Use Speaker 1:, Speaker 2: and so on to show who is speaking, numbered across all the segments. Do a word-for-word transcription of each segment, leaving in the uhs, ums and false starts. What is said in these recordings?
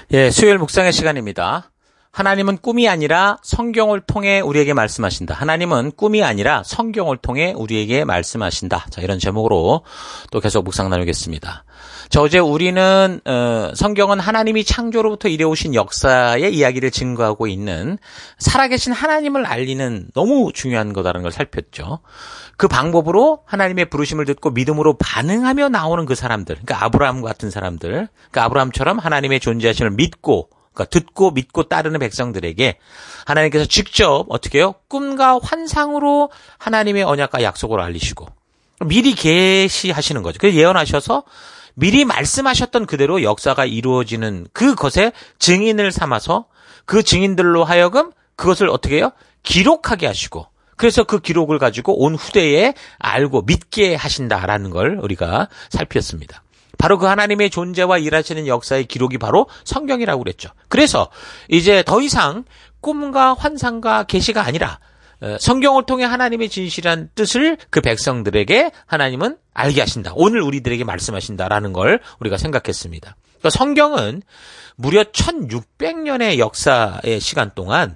Speaker 1: 예, 수요일 묵상의 시간입니다. 하나님은 꿈이 아니라 성경을 통해 우리에게 말씀하신다. 하나님은 꿈이 아니라 성경을 통해 우리에게 말씀하신다. 자, 이런 제목으로 또 계속 묵상 나누겠습니다. 자, 어제 우리는 어, 성경은 하나님이 창조로부터 이래오신 역사의 이야기를 증거하고 있는 살아계신 하나님을 알리는 너무 중요한 거다라는 걸 살폈죠. 그 방법으로 하나님의 부르심을 듣고 믿음으로 반응하며 나오는 그 사람들, 그러니까 아브라함 같은 사람들, 그러니까 아브라함처럼 하나님의 존재하심을 믿고, 그러니까 듣고 믿고 따르는 백성들에게 하나님께서 직접 어떻게 해요? 꿈과 환상으로 하나님의 언약과 약속을 알리시고 미리 계시하시는 거죠. 그래서 예언하셔서 미리 말씀하셨던 그대로 역사가 이루어지는 그것의 증인을 삼아서 그 증인들로 하여금 그것을 어떻게 해요? 기록하게 하시고, 그래서 그 기록을 가지고 온 후대에 알고 믿게 하신다라는 걸 우리가 살폈습니다. 바로 그 하나님의 존재와 일하시는 역사의 기록이 바로 성경이라고 그랬죠. 그래서 이제 더 이상 꿈과 환상과 계시가 아니라 성경을 통해 하나님의 진실한 뜻을 그 백성들에게 하나님은 알게 하신다. 오늘 우리들에게 말씀하신다라는 걸 우리가 생각했습니다. 그러니까 성경은 무려 천육백 년의 역사의 시간 동안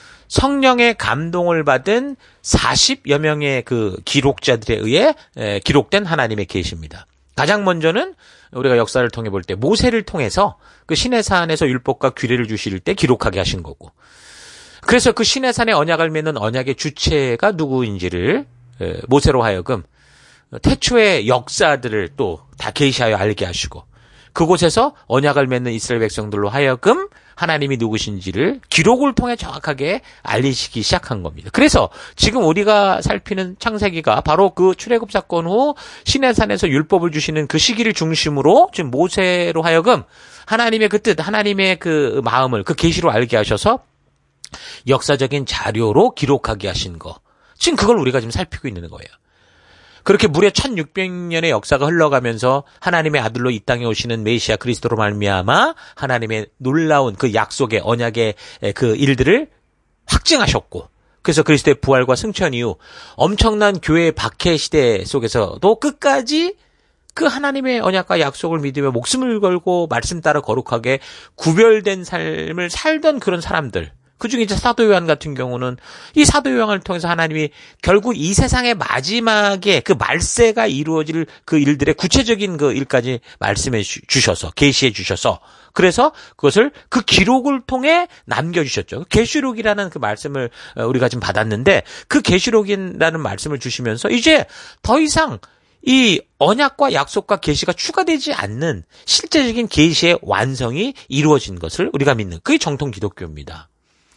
Speaker 1: 성령의 감동을 받은 사십여 명의 그 기록자들에 의해 기록된 하나님의 계시입니다. 가장 먼저는 우리가 역사를 통해 볼 때 모세를 통해서 그 시내산에서 율법과 규례를 주실 때 기록하게 하신 거고, 그래서 그 시내산의 언약을 맺는 언약의 주체가 누구인지를 모세로 하여금 태초의 역사들을 또 다 계시하여 알게 하시고, 그곳에서 언약을 맺는 이스라엘 백성들로 하여금 하나님이 누구신지를 기록을 통해 정확하게 알리시기 시작한 겁니다. 그래서 지금 우리가 살피는 창세기가 바로 그 출애굽 사건 후 시내산에서 율법을 주시는 그 시기를 중심으로 지금 모세로 하여금 하나님의 그 뜻, 하나님의 그 마음을 그 계시로 알게 하셔서 역사적인 자료로 기록하게 하신 거. 지금 그걸 우리가 지금 살피고 있는 거예요. 그렇게 무려 천육백 년의 역사가 흘러가면서 하나님의 아들로 이 땅에 오시는 메시아 그리스도로 말미암아 하나님의 놀라운 그 약속의 언약의 그 일들을 확증하셨고, 그래서 그리스도의 부활과 승천 이후 엄청난 교회의 박해 시대 속에서도 끝까지 그 하나님의 언약과 약속을 믿으며 목숨을 걸고 말씀 따라 거룩하게 구별된 삶을 살던 그런 사람들, 그중에 이제 사도 요한 같은 경우는 이 사도 요한을 통해서 하나님이 결국 이 세상의 마지막에 그 말세가 이루어질 그 일들의 구체적인 그 일까지 말씀해 주셔서 계시해 주셔서, 그래서 그것을 그 기록을 통해 남겨주셨죠. 계시록이라는 그 말씀을 우리가 지금 받았는데, 그 계시록이라는 말씀을 주시면서 이제 더 이상 이 언약과 약속과 계시가 추가되지 않는 실제적인 계시의 완성이 이루어진 것을 우리가 믿는, 그게 정통 기독교입니다.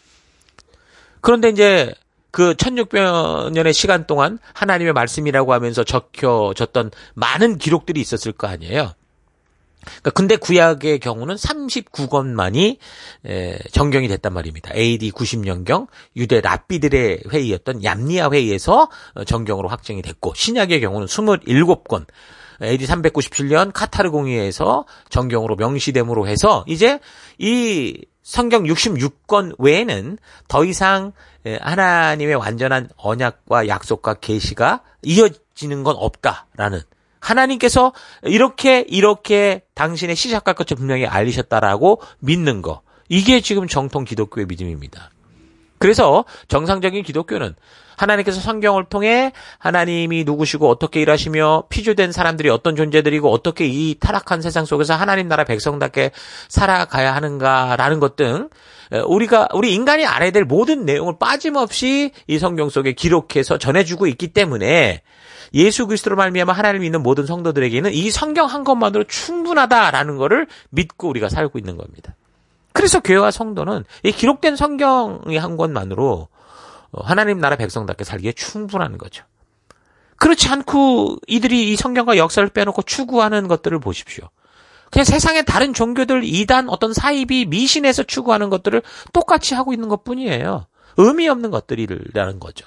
Speaker 1: 그런데 이제 그 천육백 년의 시간 동안 하나님의 말씀이라고 하면서 적혀졌던 많은 기록들이 있었을 거 아니에요. 그러니까 근데 구약의 경우는 삼십구 권만이 정경이 됐단 말입니다. 에이디 구십 년경 유대 랍비들의 회의였던 얌리아 회의에서 정경으로 확정이 됐고, 신약의 경우는 이십칠 권, 에이디 삼백구십칠 년 카타르 공의회에서 정경으로 명시됨으로 해서 이제 이 성경 육십육 권 외에는 더 이상 하나님의 완전한 언약과 약속과 계시가 이어지는 건 없다라는, 하나님께서 이렇게 이렇게 당신의 시작할 것을 분명히 알리셨다라고 믿는 거, 이게 지금 정통 기독교의 믿음입니다. 그래서 정상적인 기독교는 하나님께서 성경을 통해 하나님이 누구시고 어떻게 일하시며 피조된 사람들이 어떤 존재들이고 어떻게 이 타락한 세상 속에서 하나님 나라 백성답게 살아가야 하는가라는 것 등 우리가 우리 인간이 알아야 될 모든 내용을 빠짐없이 이 성경 속에 기록해서 전해주고 있기 때문에 예수 그리스도로 말미암아 하나님을 믿는 모든 성도들에게는 이 성경 한 것만으로 충분하다라는 것을 믿고 우리가 살고 있는 겁니다. 그래서 교회와 성도는 이 기록된 성경의 한 권만으로 하나님 나라 백성답게 살기에 충분한 거죠. 그렇지 않고 이들이 이 성경과 역사를 빼놓고 추구하는 것들을 보십시오. 그냥 세상의 다른 종교들, 이단, 어떤 사이비, 미신에서 추구하는 것들을 똑같이 하고 있는 것뿐이에요. 의미 없는 것들이라는 거죠.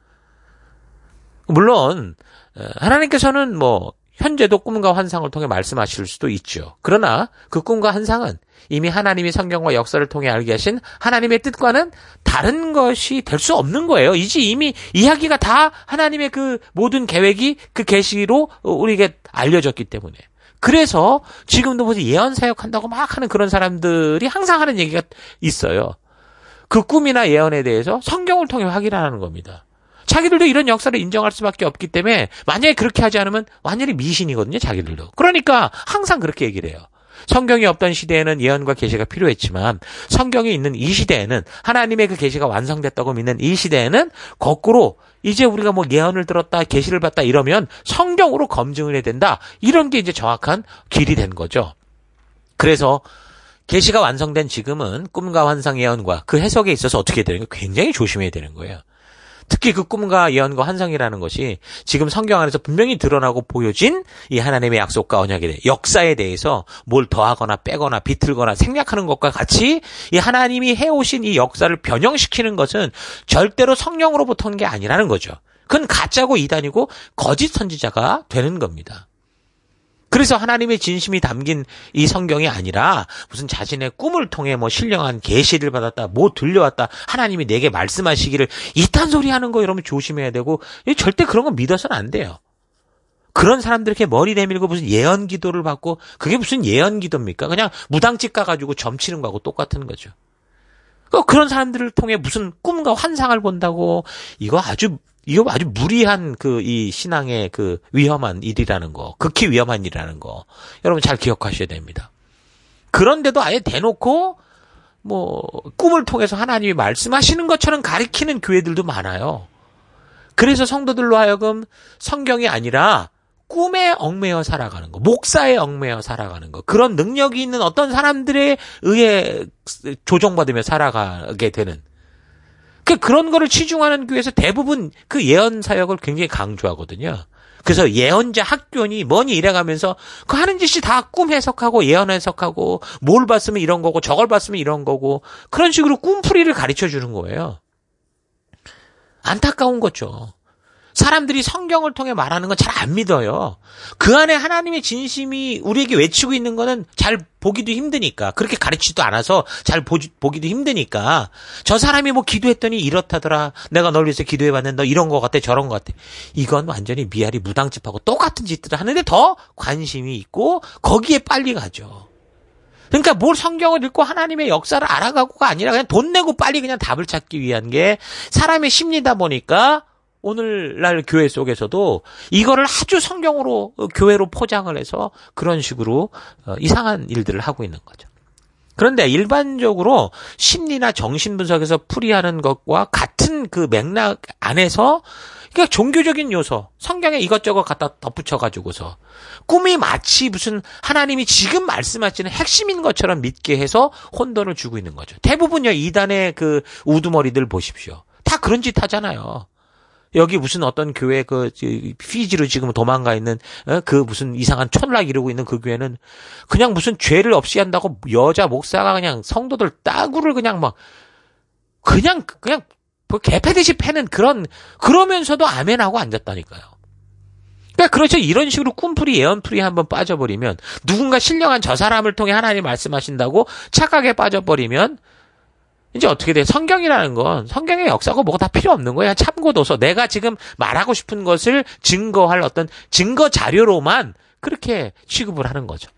Speaker 1: 물론 하나님께서는 뭐 현재도 꿈과 환상을 통해 말씀하실 수도 있죠. 그러나 그 꿈과 환상은 이미 하나님이 성경과 역사를 통해 알게 하신 하나님의 뜻과는 다른 것이 될 수 없는 거예요. 이제 이미 이야기가 다 하나님의 그 모든 계획이 그 계시로 우리에게 알려졌기 때문에. 그래서 지금도 뭐지 예언 사역한다고 막 하는 그런 사람들이 항상 하는 얘기가 있어요. 그 꿈이나 예언에 대해서 성경을 통해 확인하는 겁니다. 자기들도 이런 역사를 인정할 수밖에 없기 때문에 만약에 그렇게 하지 않으면 완전히 미신이거든요, 자기들도. 그러니까 항상 그렇게 얘기를 해요. 성경이 없던 시대에는 예언과 계시가 필요했지만 성경이 있는 이 시대에는 하나님의 그 계시가 완성됐다고 믿는 이 시대에는 거꾸로 이제 우리가 뭐 예언을 들었다, 계시를 봤다 이러면 성경으로 검증을 해야 된다. 이런 게 이제 정확한 길이 된 거죠. 그래서 계시가 완성된 지금은 꿈과 환상 예언과 그 해석에 있어서 어떻게 해야 되는 거 굉장히 조심해야 되는 거예요. 특히 그 꿈과 예언과 환상이라는 것이 지금 성경 안에서 분명히 드러나고 보여진 이 하나님의 약속과 언약에 대해 역사에 대해서 뭘 더하거나 빼거나 비틀거나 생략하는 것과 같이 이 하나님이 해오신 이 역사를 변형시키는 것은 절대로 성령으로부터 온 게 아니라는 거죠. 그건 가짜고 이단이고 거짓 선지자가 되는 겁니다. 그래서 하나님의 진심이 담긴 이 성경이 아니라 무슨 자신의 꿈을 통해 뭐 신령한 계시를 받았다, 뭐 들려왔다, 하나님이 내게 말씀하시기를 이딴 소리 하는 거 이러면 조심해야 되고 절대 그런 거 믿어서는 안 돼요. 그런 사람들 이렇게 머리 내밀고 무슨 예언 기도를 받고 그게 무슨 예언 기도입니까? 그냥 무당집 가가지고 점치는 거하고 똑같은 거죠. 그런 사람들을 통해 무슨 꿈과 환상을 본다고 이거 아주 이거 아주 무리한 그 이 신앙의 그 위험한 일이라는 거, 극히 위험한 일이라는 거, 여러분 잘 기억하셔야 됩니다. 그런데도 아예 대놓고 뭐 꿈을 통해서 하나님이 말씀하시는 것처럼 가리키는 교회들도 많아요. 그래서 성도들로 하여금 성경이 아니라 꿈에 얽매여 살아가는 거, 목사에 얽매여 살아가는 거, 그런 능력이 있는 어떤 사람들에 의해 조종받으며 살아가게 되는. 그 그런 거를 치중하는 교회에서 대부분 그 예언 사역을 굉장히 강조하거든요. 그래서 예언자 학교니 뭐니 이래가면서 그 하는 짓이 다 꿈 해석하고 예언 해석하고 뭘 봤으면 이런 거고 저걸 봤으면 이런 거고 그런 식으로 꿈풀이를 가르쳐 주는 거예요. 안타까운 거죠. 사람들이 성경을 통해 말하는 건 잘 안 믿어요. 그 안에 하나님의 진심이 우리에게 외치고 있는 거는 잘 보기도 힘드니까. 그렇게 가르치지도 않아서 잘 보지, 보기도 힘드니까. 저 사람이 뭐 기도했더니 이렇다더라. 내가 널 위해서 기도해봤는데 너 이런 거 같아 저런 거 같아. 이건 완전히 미아리 무당집하고 똑같은 짓들을 하는데 더 관심이 있고 거기에 빨리 가죠. 그러니까 뭘 성경을 읽고 하나님의 역사를 알아가고가 아니라 그냥 돈 내고 빨리 그냥 답을 찾기 위한 게 사람의 심리다 보니까 오늘날 교회 속에서도 이거를 아주 성경으로 교회로 포장을 해서 그런 식으로 이상한 일들을 하고 있는 거죠. 그런데 일반적으로 심리나 정신분석에서 풀이하는 것과 같은 그 맥락 안에서 그러니까 종교적인 요소, 성경에 이것저것 갖다 덧붙여가지고서 꿈이 마치 무슨 하나님이 지금 말씀하시는 핵심인 것처럼 믿게 해서 혼돈을 주고 있는 거죠. 대부분요 이단의 그 우두머리들 보십시오. 다 그런 짓 하잖아요. 여기 무슨 어떤 교회 그 피지로 지금 도망가 있는 그 무슨 이상한 촌락 이루고 있는 그 교회는 그냥 무슨 죄를 없이 한다고 여자 목사가 그냥 성도들 따구를 그냥 막 그냥 그냥 개패듯이 패는 그런 그러면서도 아멘하고 앉았다니까요. 그러니까 그렇죠. 이런 식으로 꿈풀이 예언풀이 한번 빠져버리면 누군가 신령한 저 사람을 통해 하나님 말씀하신다고 착각에 빠져버리면 이제 어떻게 돼? 성경이라는 건 성경의 역사고 뭐가 다 필요 없는 거야. 참고도서. 내가 지금 말하고 싶은 것을 증거할 어떤 증거 자료로만 그렇게 취급을 하는 거죠.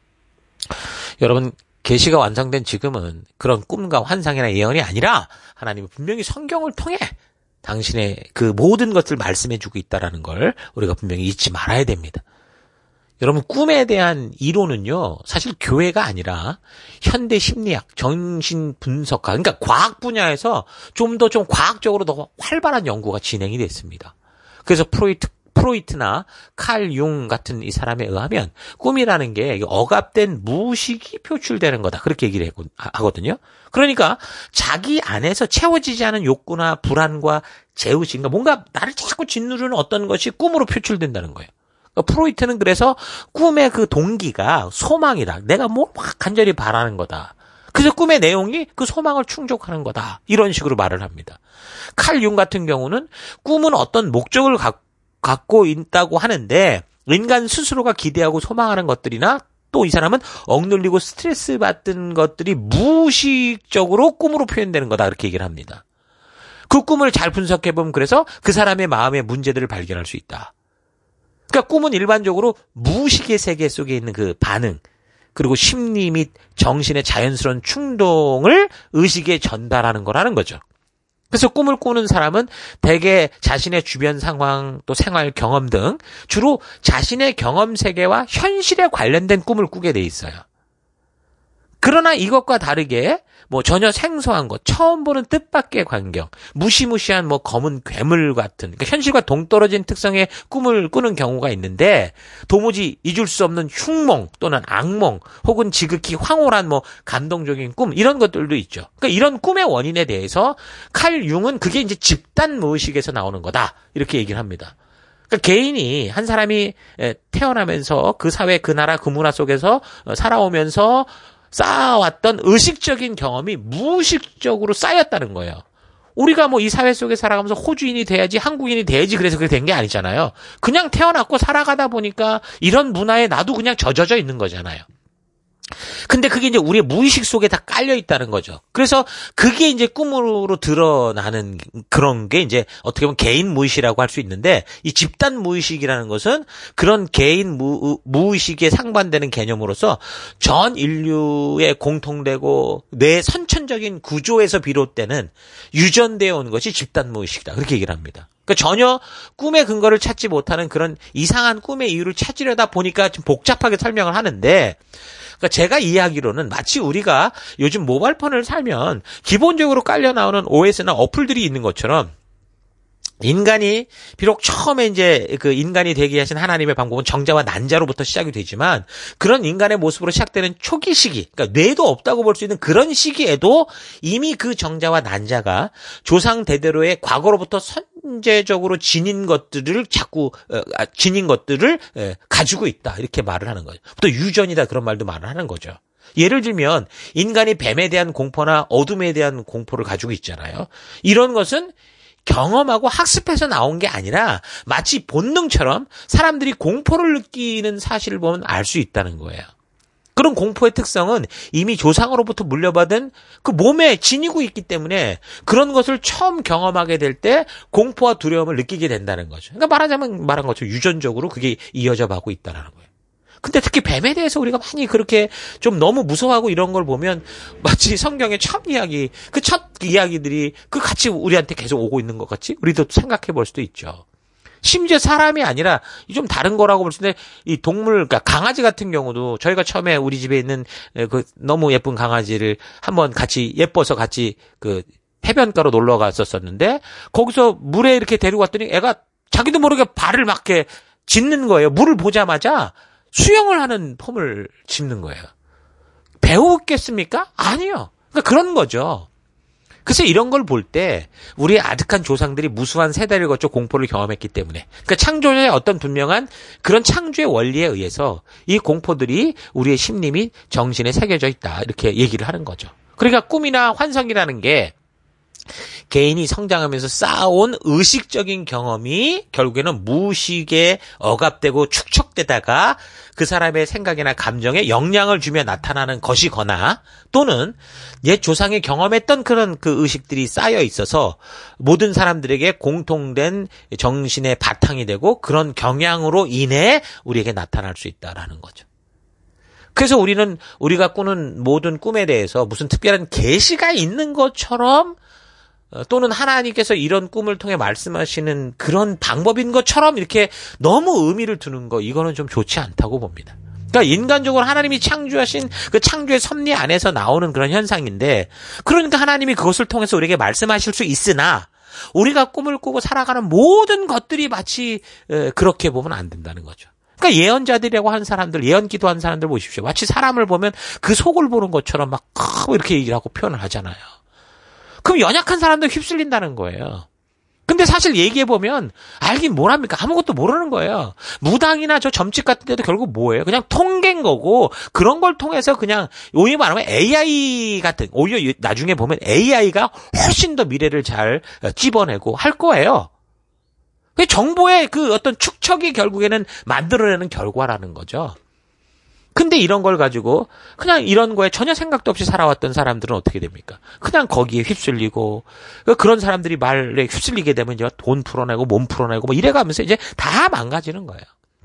Speaker 1: 여러분 계시가 완성된 지금은 그런 꿈과 환상이나 예언이 아니라 하나님은 분명히 성경을 통해 당신의 그 모든 것을 말씀해주고 있다는 걸 우리가 분명히 잊지 말아야 됩니다. 여러분 꿈에 대한 이론은요 사실 교회가 아니라 현대 심리학, 정신분석학 그러니까 과학 분야에서 좀 더 좀 과학적으로 더 활발한 연구가 진행이 됐습니다. 그래서 프로이트, 프로이트나 칼 융 같은 이 사람에 의하면 꿈이라는 게 억압된 무의식이 표출되는 거다 그렇게 얘기를 하거든요. 그러니까 자기 안에서 채워지지 않은 욕구나 불안과 죄의식 뭔가 나를 자꾸 짓누르는 어떤 것이 꿈으로 표출된다는 거예요. 프로이트는 그래서 꿈의 그 동기가 소망이다. 내가 뭐 막 간절히 바라는 거다. 그래서 꿈의 내용이 그 소망을 충족하는 거다. 이런 식으로 말을 합니다. 칼 융 같은 경우는 꿈은 어떤 목적을 가, 갖고 있다고 하는데 인간 스스로가 기대하고 소망하는 것들이나 또 이 사람은 억눌리고 스트레스 받던 것들이 무의식적으로 꿈으로 표현되는 거다. 그렇게 얘기를 합니다. 그 꿈을 잘 분석해보면 그래서 그 사람의 마음의 문제들을 발견할 수 있다. 그러니까 꿈은 일반적으로 무의식의 세계 속에 있는 그 반응, 그리고 심리 및 정신의 자연스러운 충동을 의식에 전달하는 거라는 거죠. 그래서 꿈을 꾸는 사람은 대개 자신의 주변 상황, 또 생활 경험 등 주로 자신의 경험 세계와 현실에 관련된 꿈을 꾸게 돼 있어요. 그러나 이것과 다르게 뭐 전혀 생소한 것, 처음 보는 뜻밖의 광경, 무시무시한 뭐 검은 괴물 같은, 그러니까 현실과 동떨어진 특성의 꿈을 꾸는 경우가 있는데, 도무지 잊을 수 없는 흉몽 또는 악몽, 혹은 지극히 황홀한 뭐 감동적인 꿈, 이런 것들도 있죠. 그러니까 이런 꿈의 원인에 대해서 칼 융은 그게 이제 집단 무의식에서 나오는 거다, 이렇게 얘기를 합니다. 그러니까 개인이, 한 사람이 태어나면서 그 사회, 그 나라, 그 문화 속에서 살아오면서 쌓아왔던 의식적인 경험이 무의식적으로 쌓였다는 거예요. 우리가 뭐 이 사회 속에 살아가면서 호주인이 돼야지, 한국인이 돼야지 그래서 그렇게 된 게 아니잖아요. 그냥 태어났고 살아가다 보니까 이런 문화에 나도 그냥 젖어져 있는 거잖아요. 근데 그게 이제 우리의 무의식 속에 다 깔려 있다는 거죠. 그래서 그게 이제 꿈으로 드러나는 그런 게 이제 어떻게 보면 개인 무의식이라고 할 수 있는데, 이 집단 무의식이라는 것은 그런 개인 무, 무의식에 상반되는 개념으로서 전 인류의 공통되고 뇌 선천적인 구조에서 비롯되는 유전되어 온 것이 집단 무의식이다, 그렇게 얘기를 합니다. 그러니까 전혀 꿈의 근거를 찾지 못하는 그런 이상한 꿈의 이유를 찾으려다 보니까 좀 복잡하게 설명을 하는데, 그러니까 제가 이해하기로는 마치 우리가 요즘 모바일폰을 살면 기본적으로 깔려 나오는 오에스나 어플들이 있는 것처럼, 인간이 비록 처음에 이제 그 인간이 되게 하신 하나님의 방법은 정자와 난자로부터 시작이 되지만, 그런 인간의 모습으로 시작되는 초기 시기, 그러니까 뇌도 없다고 볼 수 있는 그런 시기에도 이미 그 정자와 난자가 조상 대대로의 과거로부터 선제적으로 지닌 것들을 자꾸 어, 지닌 것들을 에, 가지고 있다, 이렇게 말을 하는 거죠. 또 유전이다, 그런 말도 말을 하는 거죠. 예를 들면 인간이 뱀에 대한 공포나 어둠에 대한 공포를 가지고 있잖아요. 이런 것은 경험하고 학습해서 나온 게 아니라 마치 본능처럼 사람들이 공포를 느끼는 사실을 보면 알 수 있다는 거예요. 그런 공포의 특성은 이미 조상으로부터 물려받은 그 몸에 지니고 있기 때문에 그런 것을 처음 경험하게 될 때 공포와 두려움을 느끼게 된다는 거죠. 그러니까 말하자면 말한 것처럼 유전적으로 그게 이어져 가고 있다는 거예요. 근데 특히 뱀에 대해서 우리가 많이 그렇게 좀 너무 무서워하고 이런 걸 보면 마치 성경의 첫 이야기, 그 첫 이야기들이 그 같이 우리한테 계속 오고 있는 것 같이 우리도 생각해 볼 수도 있죠. 심지어 사람이 아니라 좀 다른 거라고 볼 수 있는데, 이 동물, 그러니까 강아지 같은 경우도 저희가 처음에 우리 집에 있는 그 너무 예쁜 강아지를 한번 같이 예뻐서 같이 그 해변가로 놀러 갔었었는데, 거기서 물에 이렇게 데리고 왔더니 애가 자기도 모르게 발을 막 이렇게 짖는 거예요. 물을 보자마자 수영을 하는 폼을 짓는 거예요. 배우겠습니까? 아니요. 그러니까 그런 거죠. 그래서 이런 걸 볼 때 우리의 아득한 조상들이 무수한 세대를 거쳐 공포를 경험했기 때문에, 그러니까 창조의 어떤 분명한 그런 창조의 원리에 의해서 이 공포들이 우리의 심리 및 정신에 새겨져 있다, 이렇게 얘기를 하는 거죠. 그러니까 꿈이나 환상이라는 게 개인이 성장하면서 쌓아온 의식적인 경험이 결국에는 무의식에 억압되고 축적되다가 그 사람의 생각이나 감정에 영향을 주며 나타나는 것이거나, 또는 옛 조상이 경험했던 그런 그 의식들이 쌓여 있어서 모든 사람들에게 공통된 정신의 바탕이 되고 그런 경향으로 인해 우리에게 나타날 수 있다라는 거죠. 그래서 우리는 우리가 꾸는 모든 꿈에 대해서 무슨 특별한 계시가 있는 것처럼, 또는 하나님께서 이런 꿈을 통해 말씀하시는 그런 방법인 것처럼 이렇게 너무 의미를 두는 거, 이거는 좀 좋지 않다고 봅니다. 그러니까 인간적으로 하나님이 창조하신 그 창조의 섭리 안에서 나오는 그런 현상인데, 그러니까 하나님이 그것을 통해서 우리에게 말씀하실 수 있으나 우리가 꿈을 꾸고 살아가는 모든 것들이 마치 그렇게 보면 안 된다는 거죠. 그러니까 예언자들이라고 하는 사람들, 예언 기도하는 사람들 보십시오. 마치 사람을 보면 그 속을 보는 것처럼 막 이렇게 얘기를 하고 표현을 하잖아요. 그럼 연약한 사람들 휩쓸린다는 거예요. 근데 사실 얘기해보면 알긴 뭘 합니까? 아무것도 모르는 거예요. 무당이나 저 점집 같은 데도 결국 뭐예요? 그냥 통계인 거고, 그런 걸 통해서 그냥 오히려 말하면 에이아이 같은, 오히려 나중에 보면 에이아이가 훨씬 더 미래를 잘 찝어내고 할 거예요. 정보의 그 어떤 축척이 결국에는 만들어내는 결과라는 거죠. 근데 이런 걸 가지고 그냥 이런 거에 전혀 생각도 없이 살아왔던 사람들은 어떻게 됩니까? 그냥 거기에 휩쓸리고, 그런 사람들이 말에 휩쓸리게 되면 이제 돈 풀어내고 몸 풀어내고 뭐 이래가면서 이제 다 망가지는 거예요.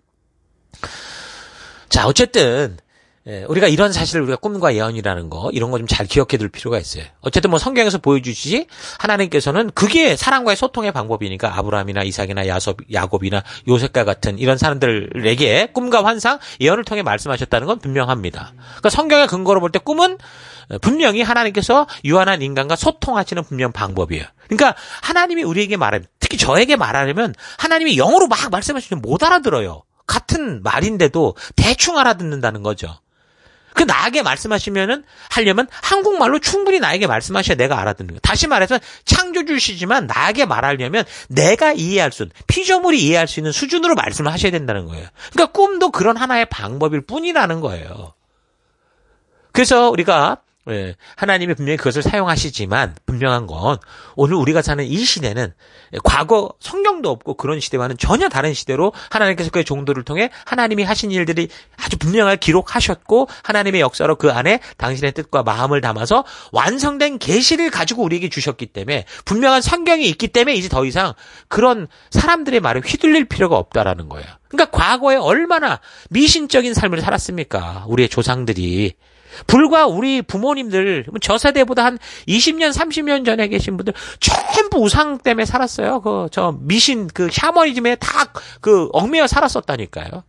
Speaker 1: 자, 어쨌든 우리가 이런 사실을 우리가 꿈과 예언이라는 거 이런 거 좀 잘 기억해 둘 필요가 있어요. 어쨌든 뭐 성경에서 보여주시지 하나님께서는 그게 사람과의 소통의 방법이니까 아브라함이나 이삭이나 야섭, 야곱이나 요셉과 같은 이런 사람들에게 꿈과 환상, 예언을 통해 말씀하셨다는 건 분명합니다. 그러니까 성경의 근거로 볼 때 꿈은 분명히 하나님께서 유한한 인간과 소통하시는 분명 방법이에요. 그러니까 하나님이 우리에게 말하면, 특히 저에게 말하려면 하나님이 영어로 막 말씀하시면 못 알아들어요. 같은 말인데도 대충 알아듣는다는 거죠. 그 나에게 말씀하시면은 하려면 한국말로 충분히 나에게 말씀하셔야 내가 알아듣는 거예요. 다시 말해서 창조주시지만 나에게 말하려면 내가 이해할 수 있는, 피조물이 이해할 수 있는 수준으로 말씀을 하셔야 된다는 거예요. 그러니까 꿈도 그런 하나의 방법일 뿐이라는 거예요. 그래서 우리가 예, 하나님이 분명히 그것을 사용하시지만 분명한 건 오늘 우리가 사는 이 시대는 과거 성경도 없고 그런 시대와는 전혀 다른 시대로 하나님께서 그의 종들을 통해 하나님이 하신 일들이 아주 분명하게 기록하셨고 하나님의 역사로 그 안에 당신의 뜻과 마음을 담아서 완성된 계시를 가지고 우리에게 주셨기 때문에 분명한 성경이 있기 때문에 이제 더 이상 그런 사람들의 말에 휘둘릴 필요가 없다라는 거예요. 그러니까 과거에 얼마나 미신적인 삶을 살았습니까? 우리의 조상들이. 불과 우리 부모님들, 저 세대보다 한 이십 년, 삼십 년 전에 계신 분들 전부 우상 때문에 살았어요. 그, 저 미신, 그 샤머니즘에 다 그 얽매여 살았었다니까요.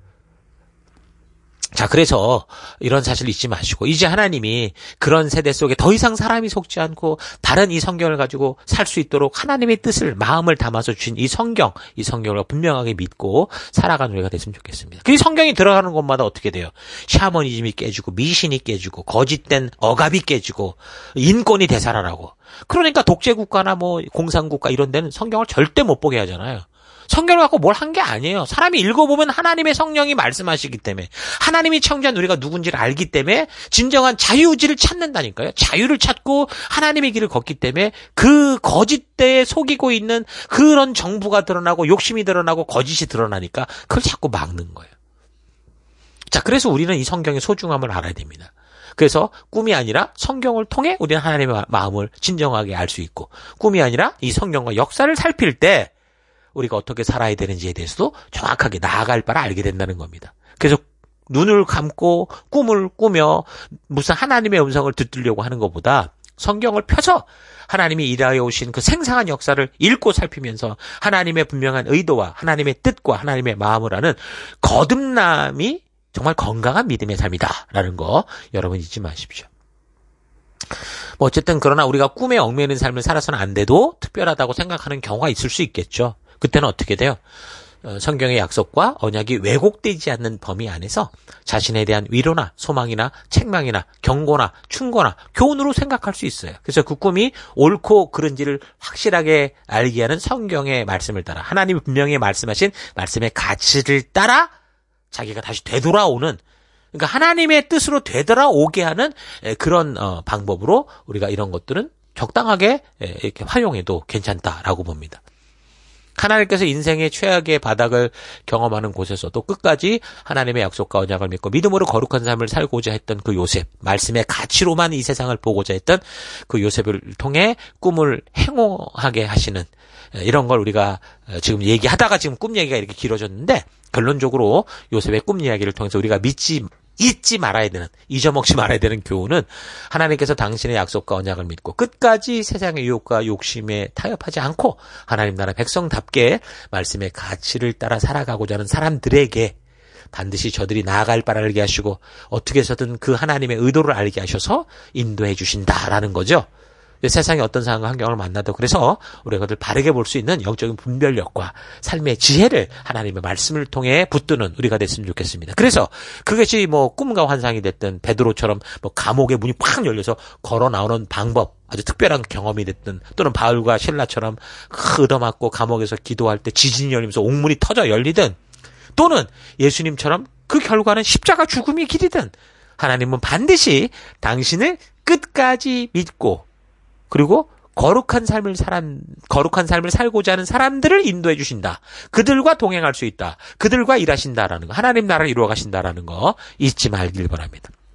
Speaker 1: 자, 그래서 이런 사실을 잊지 마시고 이제 하나님이 그런 세대 속에 더 이상 사람이 속지 않고 다른 이 성경을 가지고 살 수 있도록 하나님의 뜻을 마음을 담아서 주신 이 성경, 이 성경을 분명하게 믿고 살아가는 우리가 됐으면 좋겠습니다. 그 성경이 들어가는 곳마다 어떻게 돼요? 샤머니즘이 깨지고 미신이 깨지고 거짓된 억압이 깨지고 인권이 되살아나고. 그러니까 독재국가나 뭐 공산국가 이런 데는 성경을 절대 못 보게 하잖아요. 성경을 갖고 뭘 한 게 아니에요. 사람이 읽어보면 하나님의 성령이 말씀하시기 때문에 하나님이 창조한 우리가 누군지를 알기 때문에 진정한 자유의지를 찾는다니까요. 자유를 찾고 하나님의 길을 걷기 때문에 그 거짓대에 속이고 있는 그런 정부가 드러나고 욕심이 드러나고 거짓이 드러나니까 그걸 자꾸 막는 거예요. 자, 그래서 우리는 이 성경의 소중함을 알아야 됩니다. 그래서 꿈이 아니라 성경을 통해 우리는 하나님의 마음을 진정하게 알 수 있고 꿈이 아니라 이 성경과 역사를 살필 때 우리가 어떻게 살아야 되는지에 대해서도 정확하게 나아갈 바를 알게 된다는 겁니다. 그래서 눈을 감고 꿈을 꾸며 무슨 하나님의 음성을 듣으려고 하는 것보다 성경을 펴서 하나님이 일하여 오신 그 생생한 역사를 읽고 살피면서 하나님의 분명한 의도와 하나님의 뜻과 하나님의 마음을 아는 거듭남이 정말 건강한 믿음의 삶이다라는 거 여러분 잊지 마십시오. 뭐 어쨌든 그러나 우리가 꿈에 얽매이는 삶을 살아서는 안 돼도 특별하다고 생각하는 경우가 있을 수 있겠죠. 그때는 어떻게 돼요? 어, 성경의 약속과 언약이 왜곡되지 않는 범위 안에서 자신에 대한 위로나 소망이나 책망이나 경고나 충고나 교훈으로 생각할 수 있어요. 그래서 그 꿈이 옳고 그른지를 확실하게 알게 하는 성경의 말씀을 따라 하나님이 분명히 말씀하신 말씀의 가치를 따라 자기가 다시 되돌아오는, 그러니까 하나님의 뜻으로 되돌아오게 하는 그런 어, 방법으로 우리가 이런 것들은 적당하게 이렇게 활용해도 괜찮다라고 봅니다. 하나님께서 인생의 최악의 바닥을 경험하는 곳에서도 끝까지 하나님의 약속과 언약을 믿고 믿음으로 거룩한 삶을 살고자 했던 그 요셉, 말씀의 가치로만 이 세상을 보고자 했던 그 요셉을 통해 꿈을 행호하게 하시는 이런 걸 우리가 지금 얘기하다가 지금 꿈 얘기가 이렇게 길어졌는데 결론적으로 요셉의 꿈 이야기를 통해서 우리가 믿지 잊지 말아야 되는, 잊어먹지 말아야 되는 교훈은 하나님께서 당신의 약속과 언약을 믿고 끝까지 세상의 유혹과 욕심에 타협하지 않고 하나님 나라 백성답게 말씀의 가치를 따라 살아가고자 하는 사람들에게 반드시 저들이 나아갈 바를 알게 하시고 어떻게 해서든 그 하나님의 의도를 알게 하셔서 인도해 주신다라는 거죠. 세상에 어떤 상황과 환경을 만나도 그래서 우리가 그것을 바르게 볼 수 있는 영적인 분별력과 삶의 지혜를 하나님의 말씀을 통해 붙드는 우리가 됐으면 좋겠습니다. 그래서 그것이 뭐 꿈과 환상이 됐든 베드로처럼 뭐 감옥의 문이 팍 열려서 걸어 나오는 방법, 아주 특별한 경험이 됐든 또는 바울과 실라처럼 얻어맞고 감옥에서 기도할 때 지진이 열리면서 옥문이 터져 열리든 또는 예수님처럼 그 결과는 십자가 죽음이 길이든 하나님은 반드시 당신을 끝까지 믿고 그리고 거룩한 삶을 사람, 거룩한 삶을 살고자 하는 사람들을 인도해 주신다. 그들과 동행할 수 있다. 그들과 일하신다라는 거. 하나님 나라를 이루어 가신다라는 거 잊지 말길 바랍니다.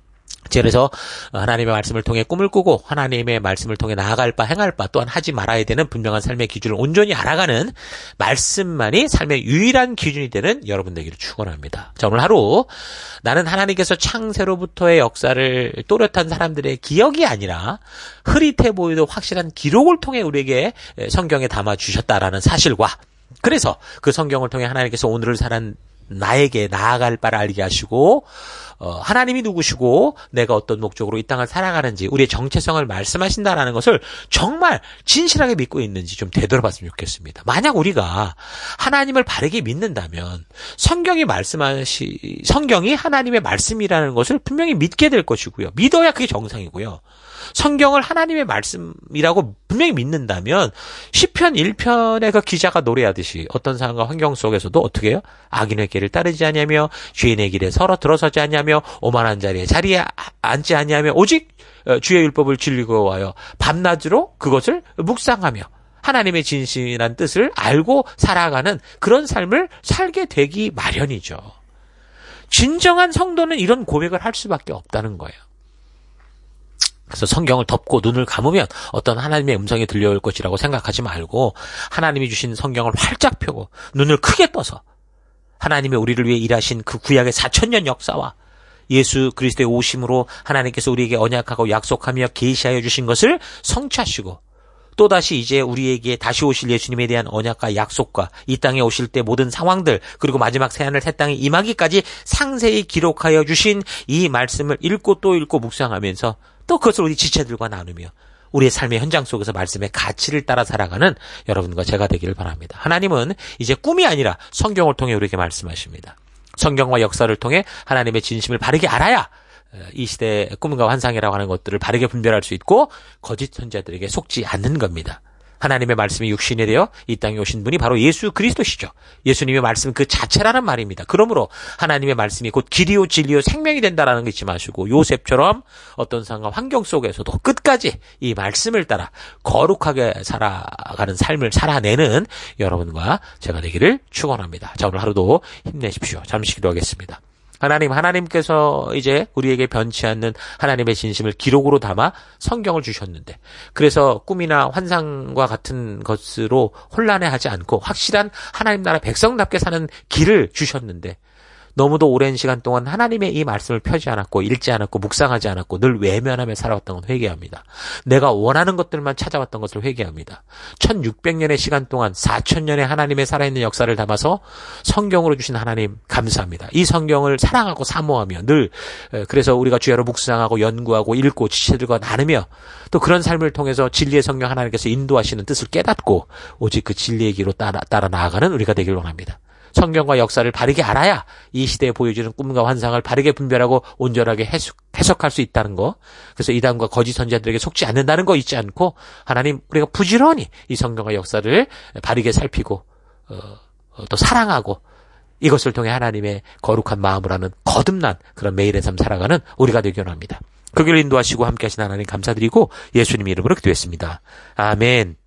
Speaker 1: 그래서 하나님의 말씀을 통해 꿈을 꾸고 하나님의 말씀을 통해 나아갈 바 행할 바 또한 하지 말아야 되는 분명한 삶의 기준을 온전히 알아가는 말씀만이 삶의 유일한 기준이 되는 여러분 되기를 축원합니다. 자, 오늘 하루 나는 하나님께서 창세로부터의 역사를 또렷한 사람들의 기억이 아니라 흐릿해 보이도 확실한 기록을 통해 우리에게 성경에 담아주셨다라는 사실과 그래서 그 성경을 통해 하나님께서 오늘을 사는 나에게 나아갈 바를 알게 하시고 어, 하나님이 누구시고 내가 어떤 목적으로 이 땅을 살아가는지 우리의 정체성을 말씀하신다라는 것을 정말 진실하게 믿고 있는지 좀 되돌아봤으면 좋겠습니다. 만약 우리가 하나님을 바르게 믿는다면 성경이 말씀하시 성경이 하나님의 말씀이라는 것을 분명히 믿게 될 것이고요. 믿어야 그게 정상이고요. 성경을 하나님의 말씀이라고 분명히 믿는다면 시편 일 편의 그 기자가 노래하듯이 어떤 상황과 환경 속에서도 어떻게 해요? 악인의 길을 따르지 아니하며 죄인의 길에 서로 들어서지 아니하며 오만한 자리에 자리에 앉지 아니하며 오직 주의 율법을 즐거워하여 밤낮으로 그것을 묵상하며 하나님의 진실한 뜻을 알고 살아가는 그런 삶을 살게 되기 마련이죠. 진정한 성도는 이런 고백을 할 수밖에 없다는 거예요. 그래서 성경을 덮고 눈을 감으면 어떤 하나님의 음성이 들려올 것이라고 생각하지 말고 하나님이 주신 성경을 활짝 펴고 눈을 크게 떠서 하나님의 우리를 위해 일하신 그 구약의 사천 년 역사와 예수 그리스도의 오심으로 하나님께서 우리에게 언약하고 약속하며 계시하여 주신 것을 성취하시고 또다시 이제 우리에게 다시 오실 예수님에 대한 언약과 약속과 이 땅에 오실 때 모든 상황들 그리고 마지막 새하늘 새 땅에 임하기까지 상세히 기록하여 주신 이 말씀을 읽고 또 읽고 묵상하면서 또 그것을 우리 지체들과 나누며 우리의 삶의 현장 속에서 말씀의 가치를 따라 살아가는 여러분과 제가 되기를 바랍니다. 하나님은 이제 꿈이 아니라 성경을 통해 우리에게 말씀하십니다. 성경과 역사를 통해 하나님의 진심을 바르게 알아야 이 시대의 꿈과 환상이라고 하는 것들을 바르게 분별할 수 있고 거짓 선지자들에게 속지 않는 겁니다. 하나님의 말씀이 육신이 되어 이 땅에 오신 분이 바로 예수 그리스도시죠. 예수님의 말씀 그 자체라는 말입니다. 그러므로 하나님의 말씀이 곧 길이요 진리요 생명이 된다라는 거 잊지 마시고 요셉처럼 어떤 상황 환경 속에서도 끝까지 이 말씀을 따라 거룩하게 살아가는 삶을 살아내는 여러분과 제가 되기를 축원합니다. 자, 오늘 하루도 힘내십시오. 잠시 기도하겠습니다. 하나님, 하나님께서 이제 우리에게 변치 않는 하나님의 진심을 기록으로 담아 성경을 주셨는데 그래서 꿈이나 환상과 같은 것으로 혼란해하지 않고 확실한 하나님 나라 백성답게 사는 길을 주셨는데 너무도 오랜 시간 동안 하나님의 이 말씀을 펴지 않았고 읽지 않았고 묵상하지 않았고 늘 외면하며 살아왔던 건 회개합니다. 내가 원하는 것들만 찾아왔던 것을 회개합니다. 천육백 년의 시간 동안 사천 년의 하나님의 살아있는 역사를 담아서 성경으로 주신 하나님 감사합니다. 이 성경을 사랑하고 사모하며 늘 그래서 우리가 주야로 묵상하고 연구하고 읽고 지체들과 나누며 또 그런 삶을 통해서 진리의 성경 하나님께서 인도하시는 뜻을 깨닫고 오직 그 진리의 길로 따라, 따라 나아가는 우리가 되길 원합니다. 성경과 역사를 바르게 알아야 이 시대에 보여주는 꿈과 환상을 바르게 분별하고 온전하게 해석, 해석할 수 있다는 거. 그래서 이단과 거짓 선지자들에게 속지 않는다는 거 잊지 않고 하나님 우리가 부지런히 이 성경과 역사를 바르게 살피고 어, 또 사랑하고 이것을 통해 하나님의 거룩한 마음을 하는 거듭난 그런 매일의 삶 살아가는 우리가 되기 원합니다. 그 길을 인도하시고 함께 하신 하나님 감사드리고 예수님 이름으로 기도했습니다. 아멘.